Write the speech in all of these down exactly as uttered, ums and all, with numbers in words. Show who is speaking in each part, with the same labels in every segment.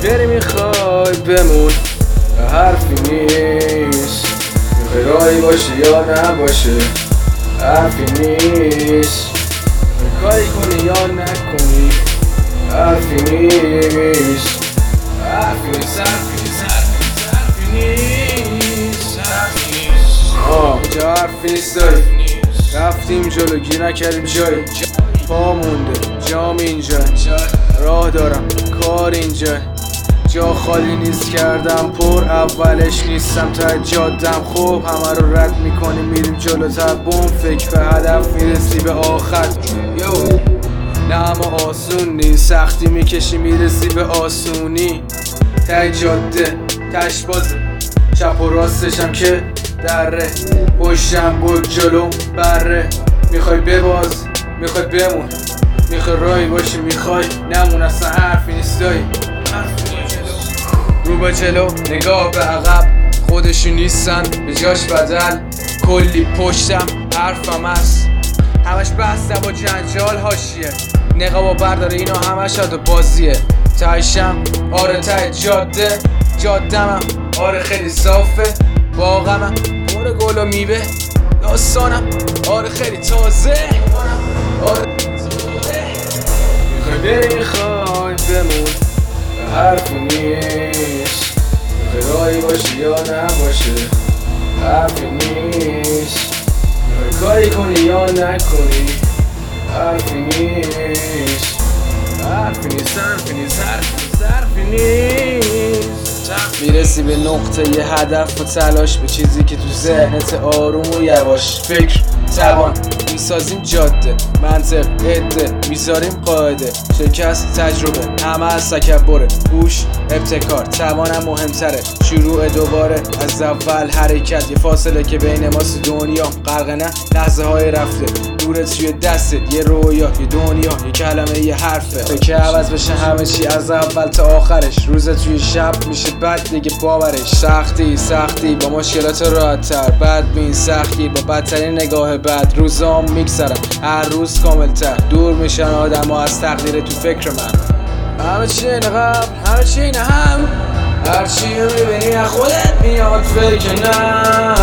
Speaker 1: بری میخوای بمون حرفی نیست، میخوای راهی باشه یا نباشه حرفی نیست، کاری کنی یا نکنی حرفی نیست، حرفی نیست، حرفی نیست، حرفی نیست، حرفی نیست. آه اینجا حرفی نیست داری، رفتیم جلو گیر نکردیم جایی، پا مونده جام اینجا، راه دارم کار اینجا، جا خالی نیست کردم پر، اولش نیستم تا جادم، خوب همه رو رد میکنیم میریم جلوتر، بوم فکر به هدف میرسی به آخر. یو نه اما آسون نیست، سختی میکشی میرسی به آسونی، تای جاده تش بازه، چپ و راستشم که دره، پشتم بود جلو بره، میخوای بباز میخوای بمون، میخوای راهی باشی میخوای نمون، اصلا حرفی نیست دایی، رو به جلو نگاه به عقب، خودشون نیستن به جاش بدل، کلی پشتم حرفم هست، همش بحثه با جنجال هاشیه، نقاب و برداره اینا همش حد و بازیه، تایشم آره تای جاده جادمم آره خیلی صافه، باغمم پر گل و میوه، داستانم آره خیلی تازه، آره میخوای بری میخوای بمون حرفی نیست، میخوای راهی باشی یا نباشه حرفی نیست، میخوای کاری کنی یا نکنی حرفی نیست، حرفی نیست، حرفی نیست، حرفی نیست. میرسی به نقطه یه هدف و تلاش، به چیزی که تو ذهنت آروم و یواش، فکر توان میسازیم جاده، منطق عده میذاریم قاعده، شکست تجربه همه از تکبره، هوش ابتکار توانم مهمتره، شروع دوباره از اول حرکت، یه فاصله که بین ماست دنیا غرق نه لحظه های رفته، دورت توی دستت یه رویا یه دنیا یه کلمه یه حرفه، که عوض بشه همه چی از اول تا آخرش، روزت توی شب میشه بد دیگه باورش، سختی سختی با مشکلات راحت تر، بدبین سختگیر با بدترین نگاه بد، روزام میگذرن هر روز کاملتر، دور میشن آدم ها از تقدیر تو فکر من، همه چی اینه قبل همه چی اینه هم، هر چی رو میبینی از خودت میاد فکر نه،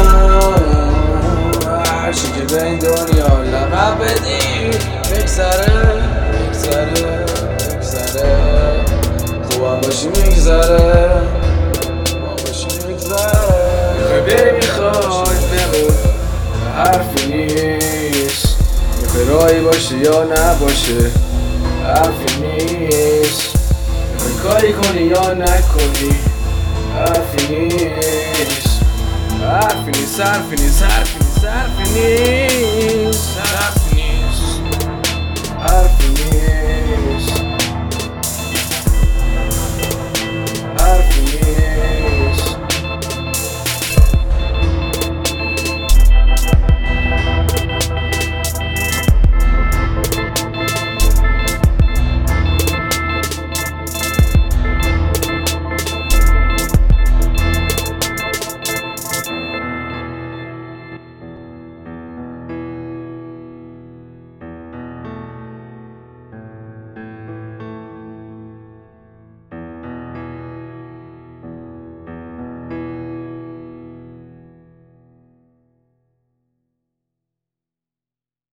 Speaker 1: هر چی که به این دنیا لقب بدی بگذره بگذره بگذره، خوبم باشی میگذره خوبم باشی میگذره، میخوای بری میخوای بمون حرفی نیست، میخوای راهی باشه یا نباشه حرفی نیست، میخوای کاری کنی یا نکنی حرفی نیست، حرفی نیست، حرفی نیست، حرفی نیست، حرفی نیست.